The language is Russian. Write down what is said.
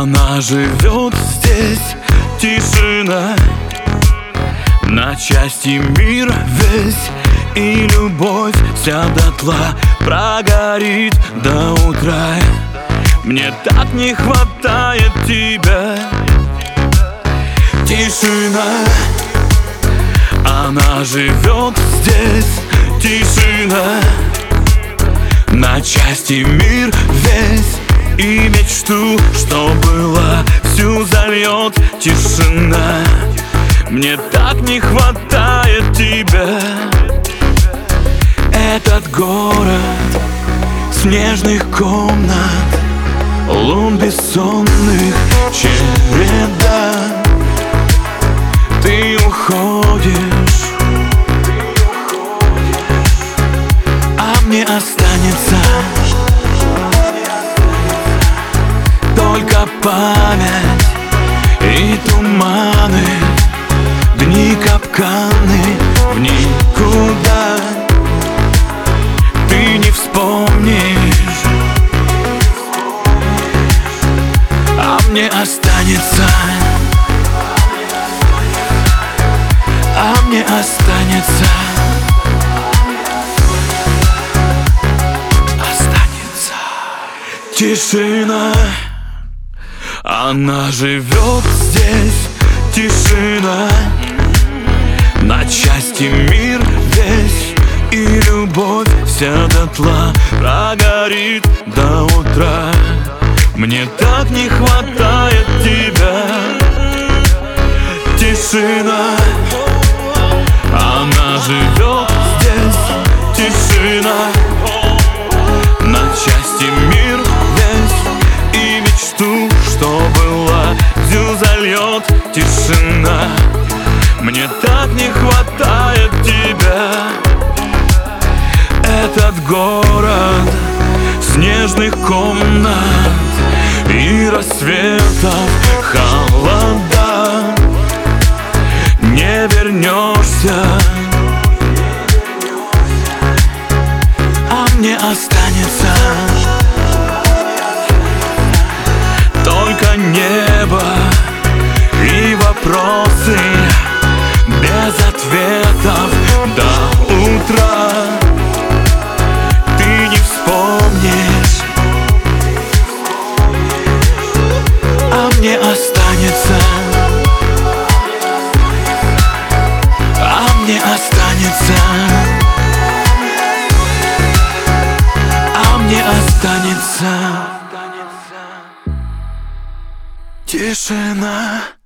Она живет здесь, тишина. На части мир весь, и любовь вся дотла прогорит до утра. Мне так не хватает тебя. Тишина. Она живет здесь, тишина. На части мир весь, и мечту, что была, всю зальет тишина. Мне так не хватает тебя. Этот город снежных комнат, лун бессонных череда. Ты уходишь, а мне останется только память и туманы, дни капканы в никуда. Ты не вспомнишь, а мне останется, а мне останется. Тишина. Она живет здесь, тишина. На части мир весь, и любовь вся дотла прогорит до утра. Мне так не хватает тебя. Тишина. Она живет здесь, тишина. На части мир весь, и мечту, что была, всю зальет тишина. Мне так не хватает тебя. Этот город снежных комнат и рассветов холода. Не вернешься, а мне останется только небо и вопросы без ответов до утра. Ты не вспомнишь, а мне останется, а мне останется, а мне останется. Тишина.